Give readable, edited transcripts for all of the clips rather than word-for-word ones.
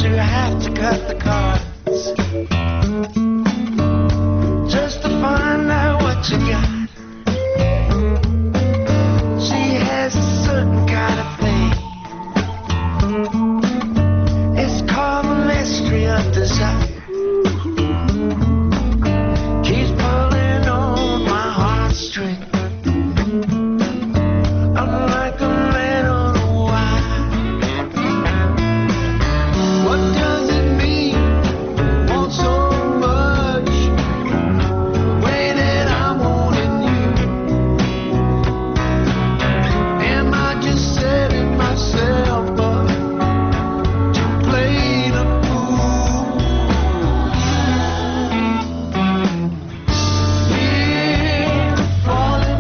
you have to cut the cards just to find out what you got. She has a certain kind of thing. It's called the mystery of desire. Keeps pulling on my heartstring. Unlike a man on a wire. What does it mean? Want so much. Way that I'm wanting you. Am I just setting myself up to play the fool? Fear falling.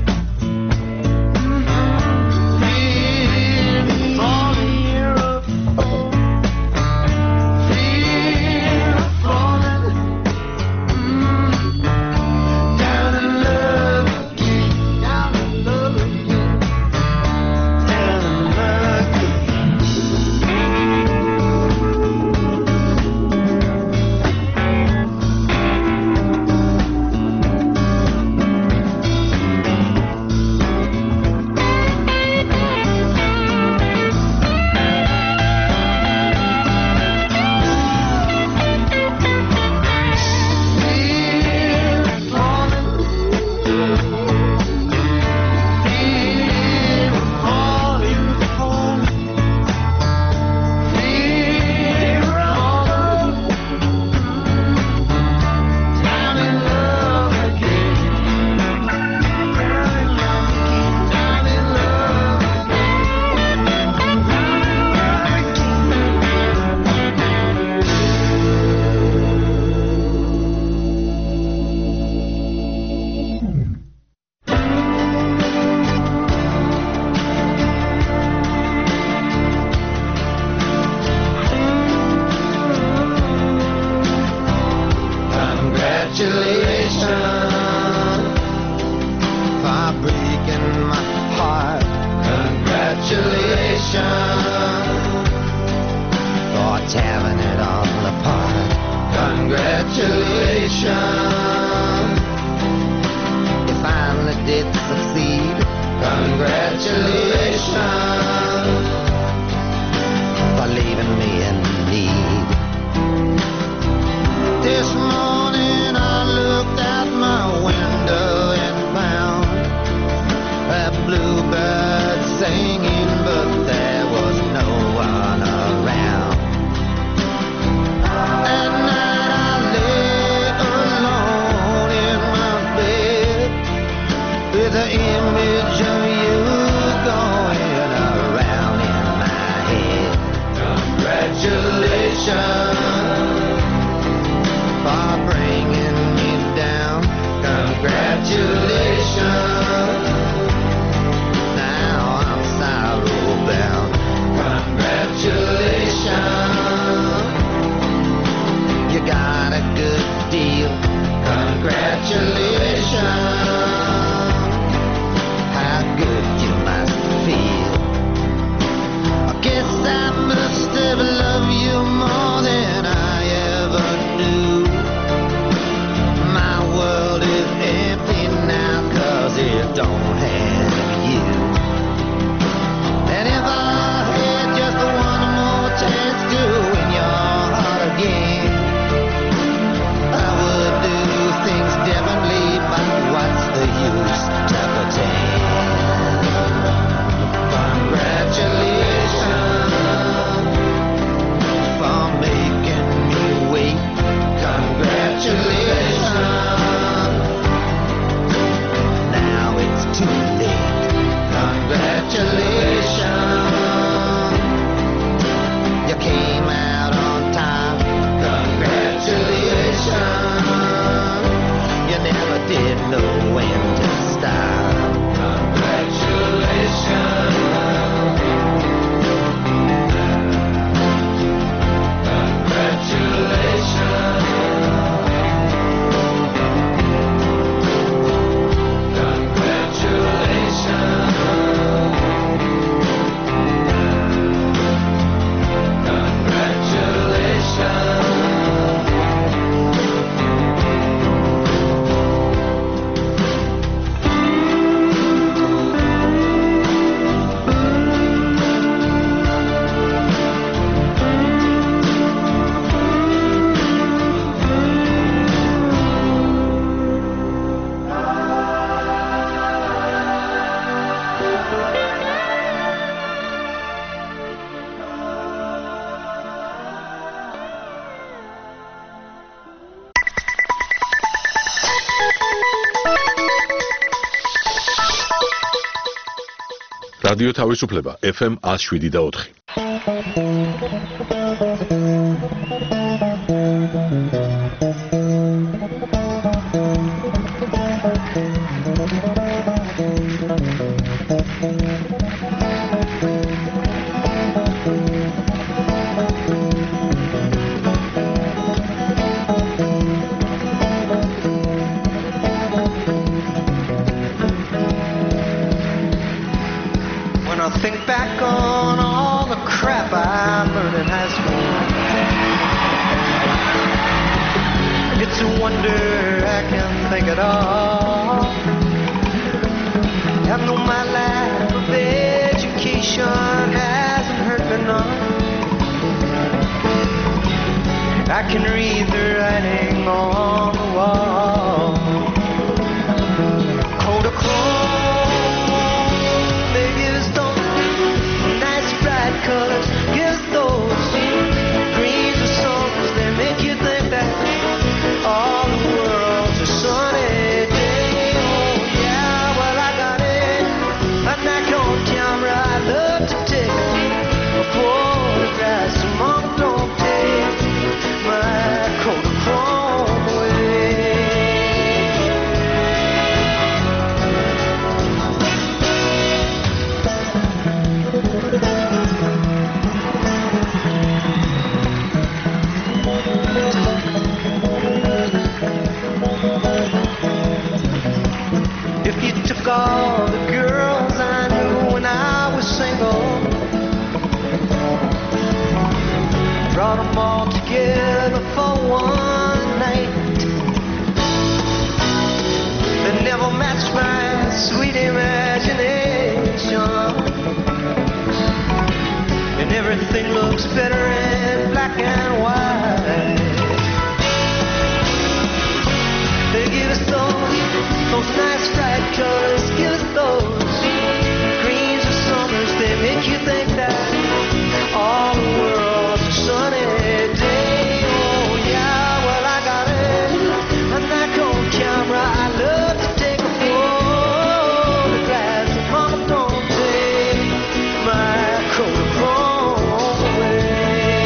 Fear falling. Fear falling. Down in love again. Down in love again. Down in love congratulations for breaking my heart. Congratulations for tearing it all apart. Congratulations, you finally did succeed. Congratulations for leaving me in need. This morning I looked out my window and found a bluebird singing, but there was no one around. At night I lay alone in my bed with the image of you going around in my head. Congratulations for bringing me down. Congratulations, now I'm sorrow bound. Congratulations, you got a good deal. Congratulations, how good you must feel. I guess I must have loved you more than რადიო თავისუფლება FM 107.4. Think back on all the crap I learned in high school. It's a wonder I can think at all. I know my lack of education hasn't hurt me none. I can read the writing on the wall. Kodachrome, colors, give those greens or songs that make you think that all the world's a sunny day. Oh yeah, well I got it. A knack on camera, I love to take photographs. So mom, don't take my Kodachrome away. If you took all the girls I knew when I was single, brought them all together for one night, they never matched my sweet imagination, and everything looks better in black and white. They give us those nice bright colors, give us those greens or summers. They make you think that all the world's a sunny day. Oh yeah, well I got it. A knack on camera, I love to take a photograph. So mama, don't take my Kodachrome away.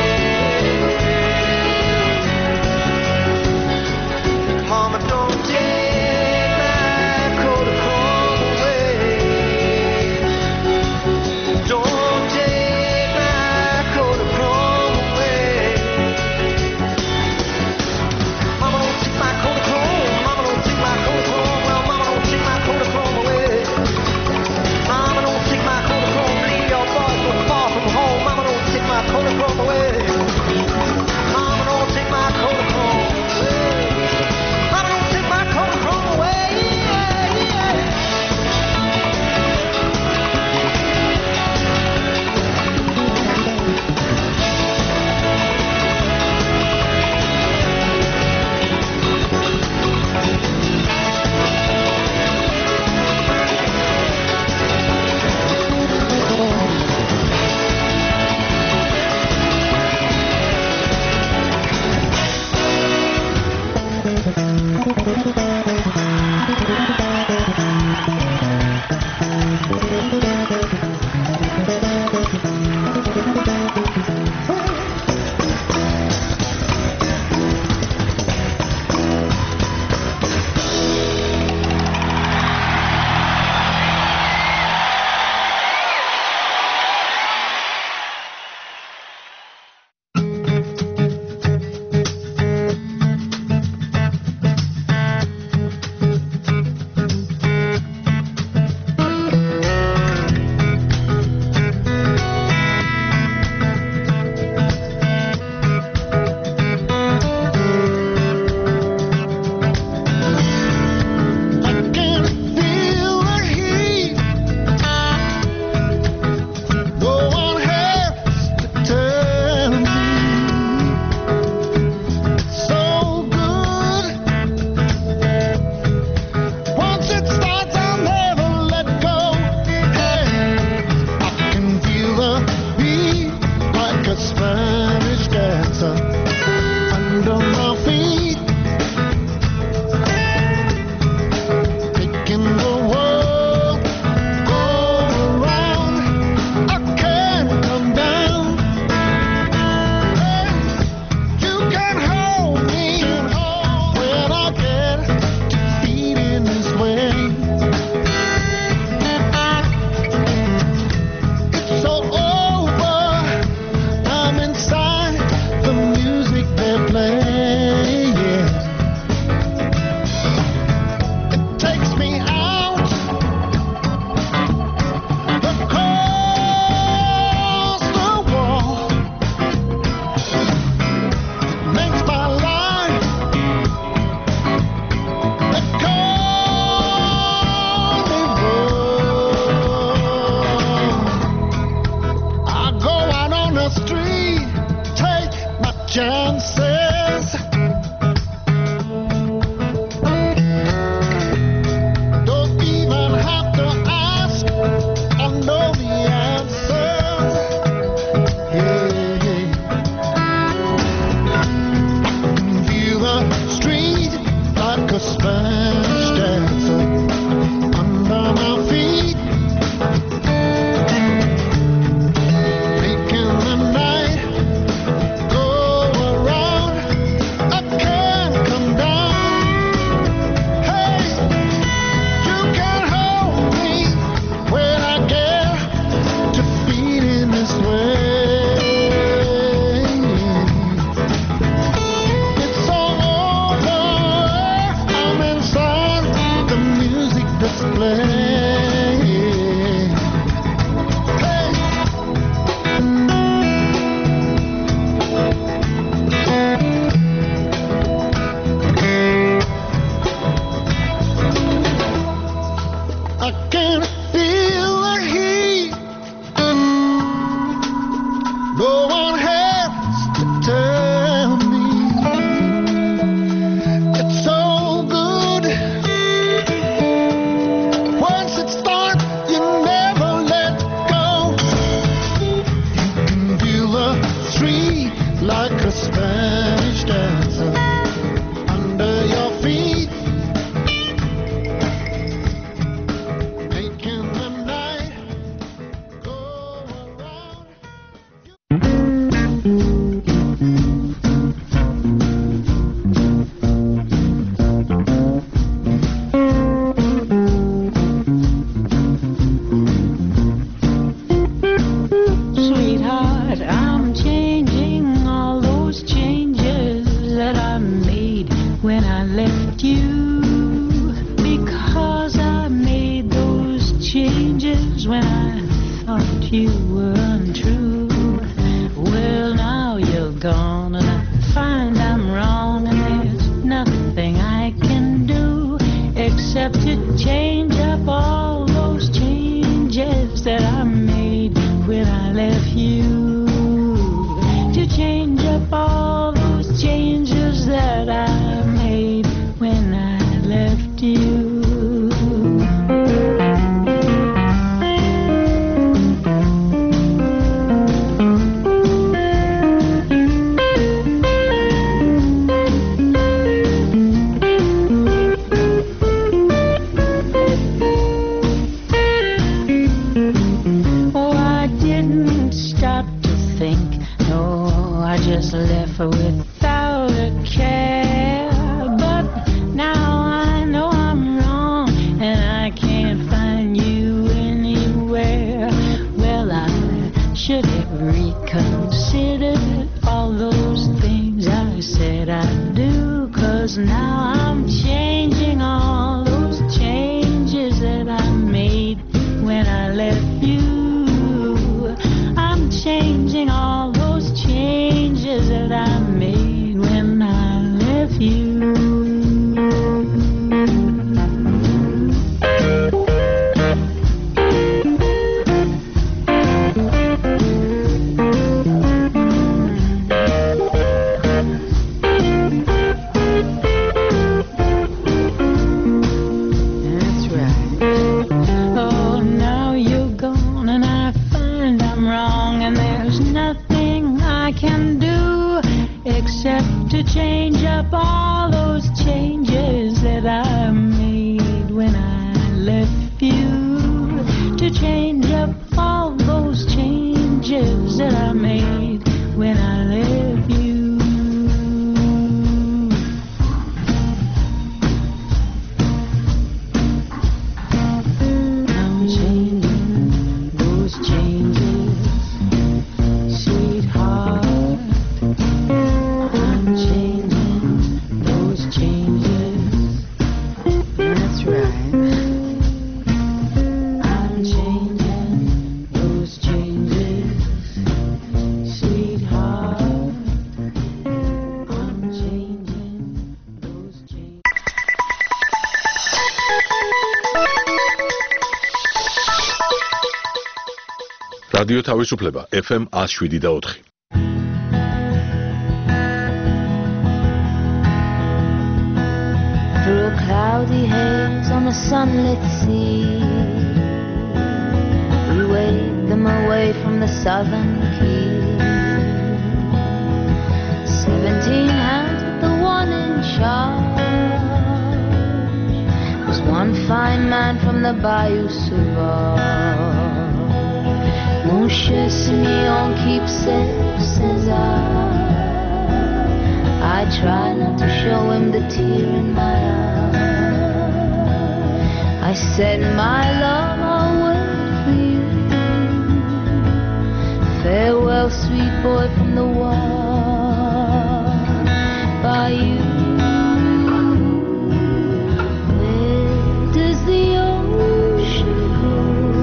playing. It takes me out across the wall. It makes my life a carnival. I go out on the street, take my chances. Don't even have to ask, I know the answers. Yeah. Feel the street like a Spanish dancer under my feet, making the night go around. I can't come down. Hey, you can hold me when I get to feeling this way. It's all over. I'm inside the music that's playing. Hey. I can feel the heat. No one has to tell me. It's so good. Once it starts, you never let go. You can feel the street like a Spanish dancer under your feet, making the night go around. Sweetheart, I'm changing all those changes that I made when I left you, because I made those changes when I thought you were untrue. Well, now you're gone and I find I'm wrong, and there's nothing I can do except to change up all those changes that I made when I left you, to change up all those changes that I made when I left you. Oh, I didn't stop to think, no, I just left her without a care. But now I know I'm wrong and I can't find you anywhere. Well, I should have reconsidered all those things I said I'd do, 'cause now I'm changing all those changes that I made when I left you. I'm changing all those changes that I made when I left you. That's right. Oh, now you're gone and I find I'm wrong, and there's nothing I can do except to change up all those changes that I made when I left you, to change up all those changes that I made when I left you. I'm changing those changes, sweetheart. I'm changing. რადიო თავისუფლება FM 107.4. Through a cloudy haze on a sunlit sea, we waved them away from the southern key. 17 hands with the one in charge was one fine man from the Bayou Sauvage. Mon cher Simeon, keep safe, says I try not to show him the tear in my eye. I said, my love, I'll wait for you. Farewell, sweet boy from the wall. By you. Where does the ocean go?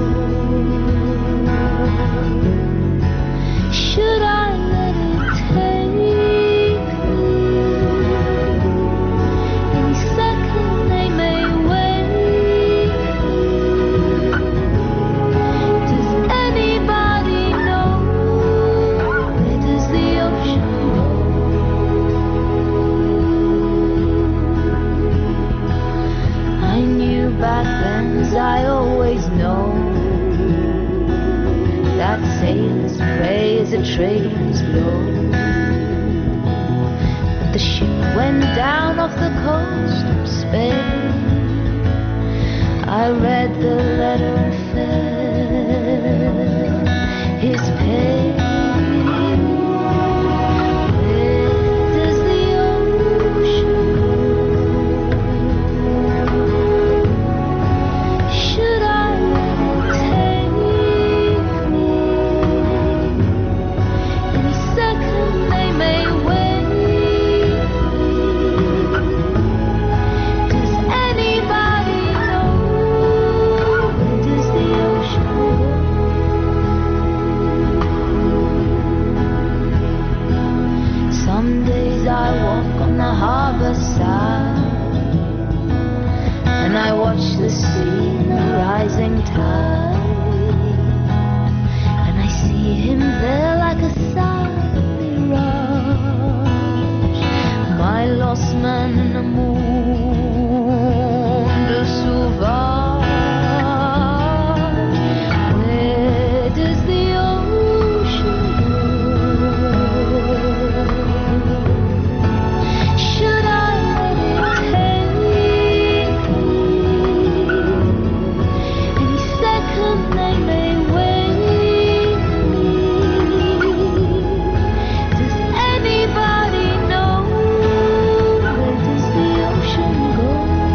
Should I let it take me? Any second they may wake me. Does anybody know? Where does the ocean go? I knew back then, as I always know, that sailors pray as a trader's blow. But the ship went down off the coast of Spain. I read the letter and felt his pain. Where does the ocean go? Should I let it take me? Any second they may wake me. Does anybody know? Where does the ocean go? Some days I walk on the harbor side and I watch the sea in the rising tide, and I see him there like a silent mirage, my lost man in the monde sauvage. Where does the ocean go? Should I let it take me? Any second they may wake me. Does anybody know? Where does the ocean go?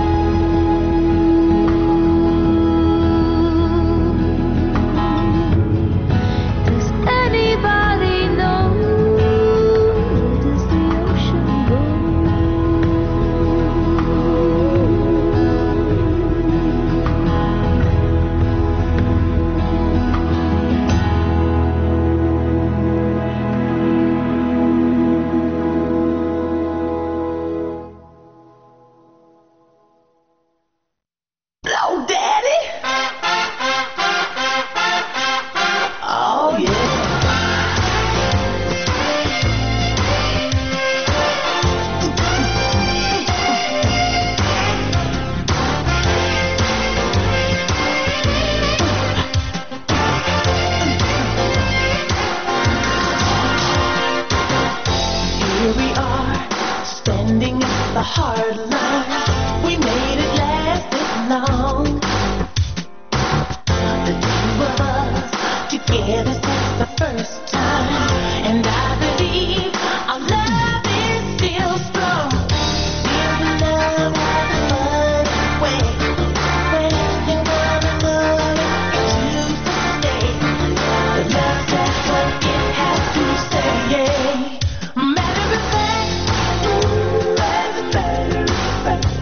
Does anybody know? Where does the ocean go? Blow, daddy. Oh, yeah. Here we are, standing at the hard line. We made it last this long. The two of us together since the first time, and I believe our love is still strong. Still the love has a funny way. When you love another, it chooses to stay. The love says what it has to say. Matter of fact, as a matter of fact.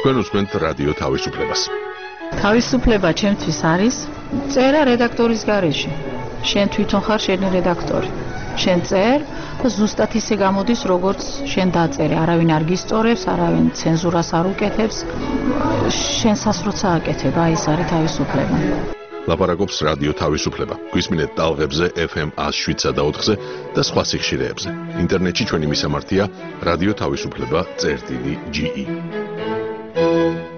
Თქვენ უსმენთ რადიო თავისუფლებას. თავისუფლება ჩემთვის არის წერა რედაქტორის გარეშე. შენ თვითონ ხარ შენი რედაქტორი. შენ წერ და ზუსტად ისე გამოდის, როგორც შენ დაწერე. არავინ არ გისწორებს, არავინ ცენზურას არ უკეთებს. შენსას როცა აკეთებ, აი ეს არის თავისუფლება. ლაპარაკობს რადიო თავისუფლება. გვისმინეთ ტალღებზე FM 107.4-ზე და სხვა სიხშირეებზე. ინტერნეტში ჩვენი მისამართია რადიო თავისუფლება.ge.